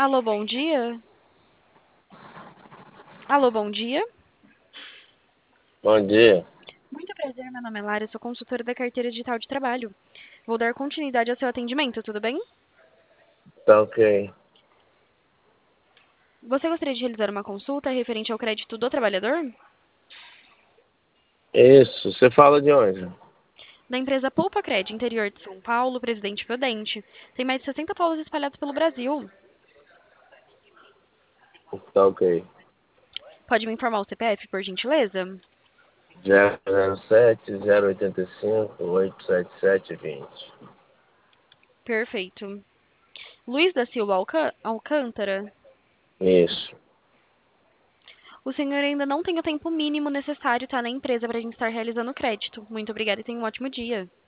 Alô, bom dia? Alô, bom dia? Bom dia. Muito prazer, meu nome é Lara, sou consultora da carteira digital de trabalho. Vou dar continuidade ao seu atendimento, tudo bem? Tá ok. Você gostaria de realizar uma consulta referente ao crédito do trabalhador? Isso, você fala de onde? Da empresa Poupa Cred, interior de São Paulo, Presidente Prudente. Tem mais de 60 polos espalhados pelo Brasil. Tá ok. Pode me informar o CPF, por gentileza? 007-085-877-20. Perfeito. Luiz da Silva Alcântara, Isso. o senhor ainda não tem o tempo mínimo necessário, tá, na empresa para a gente estar realizando o crédito. Muito obrigada e tenha um ótimo dia.